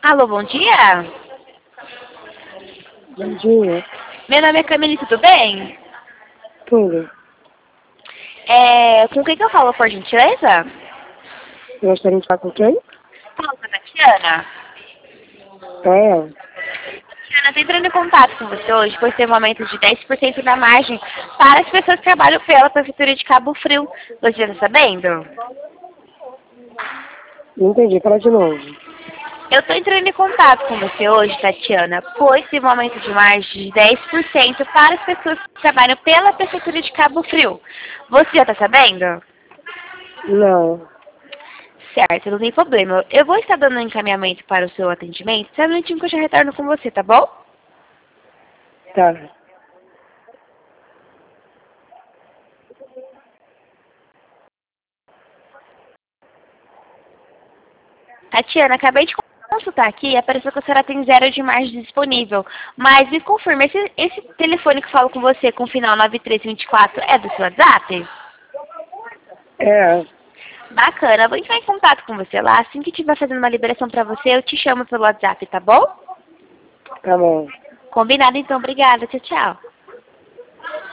Alô, bom dia. Bom dia. Meu nome é Camille, tudo bem? Tudo. Com quem que eu falo, por gentileza? Gostaria de falar com quem? Fala com a Tatiana. É. Tatiana, estou entrando em contato com você hoje, pois tem um aumento de 10% na margem para as pessoas que trabalham pela Prefeitura de Cabo Frio. Você já está sabendo? Não entendi. Fala de novo. Eu estou entrando em contato com você hoje, Tatiana, pois tem um aumento de margem de 10% para as pessoas que trabalham pela Prefeitura de Cabo Frio. Você já está sabendo? Não. Certo, não tem problema. Eu vou estar dando um encaminhamento para o seu atendimento. Só um minutinho que eu já retorno com você, tá bom? Tá. Tatiana, acabei de consultar aqui e apareceu que a senhora tem 0 de margem disponível. Mas me confirma, esse telefone que falo com você com o final 9324 é do seu WhatsApp? É. Bacana, eu vou entrar em contato com você lá. Assim que estiver fazendo uma liberação para você, eu te chamo pelo WhatsApp, tá bom? Tá bom. Combinado então, obrigada. Tchau, tchau.